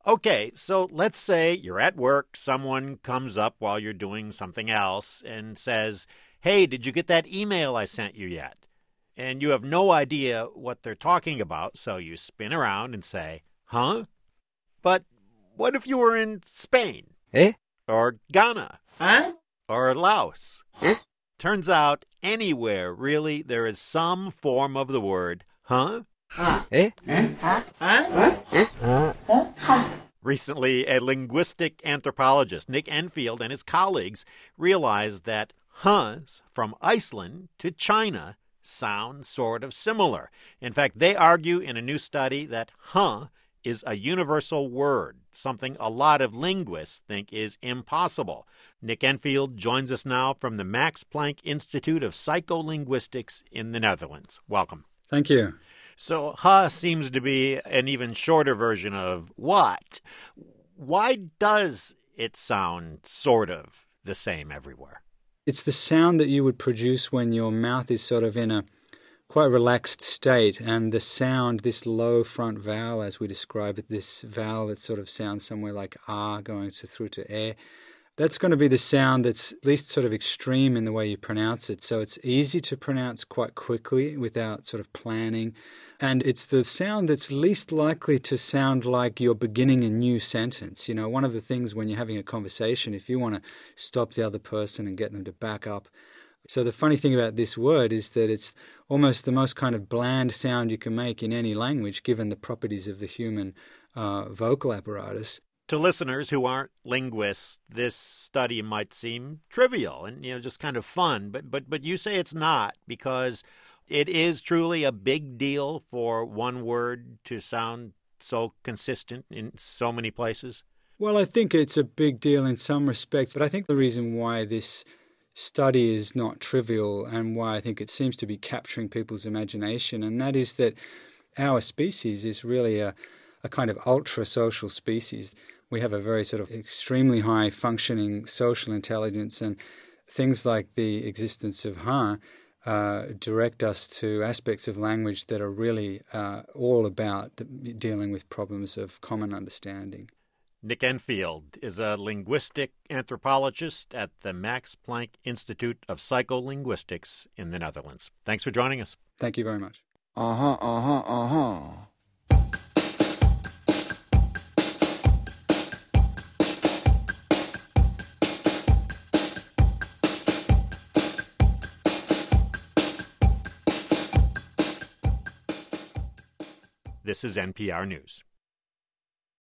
Okay, so let's say you're at work, someone comes up while you're doing something else and says, "Hey, did you get that email I sent you yet?" And you have no idea what they're talking about, so you spin around and say, "Huh?" But what if you were in Spain? Eh? Or Ghana? Huh? Or Laos? Eh? Turns out anywhere, really, there is some form of the word, huh? Eh? Recently, a linguistic anthropologist, Nick Enfield, and his colleagues realized that huhs from Iceland to China sound sort of similar. In fact, they argue in a new study that huh is a universal word, something a lot of linguists think is impossible. Nick Enfield joins us now from the Max Planck Institute of Psycholinguistics in the Netherlands. Welcome. Thank you. So huh seems to be an even shorter version of what. Why does it sound sort of the same everywhere? It's the sound that you would produce when your mouth is sort of in a quite relaxed state, and the sound, this low front vowel, as we describe it, this vowel that sort of sounds somewhere like ah going through to air, that's going to be the sound that's least sort of extreme in the way you pronounce it. So it's easy to pronounce quite quickly without sort of planning. And it's the sound that's least likely to sound like you're beginning a new sentence. You know, one of the things when you're having a conversation, if you want to stop the other person and get them to back up. So the funny thing about this word is that it's almost the most kind of bland sound you can make in any language, given the properties of the human vocal apparatus. To listeners who aren't linguists, this study might seem trivial and just kind of fun, but you say it's not, because it is truly a big deal for one word to sound so consistent in so many places. Well, I think it's a big deal in some respects, but I think the reason why this study is not trivial and why I think it seems to be capturing people's imagination, and that is that our species is really a kind of ultra-social species. We have a very sort of extremely high functioning social intelligence, and things like the existence of huh direct us to aspects of language that are really all about dealing with problems of common understanding. Nick Enfield is a linguistic anthropologist at the Max Planck Institute of Psycholinguistics in the Netherlands. Thanks for joining us. Thank you very much. This is NPR News.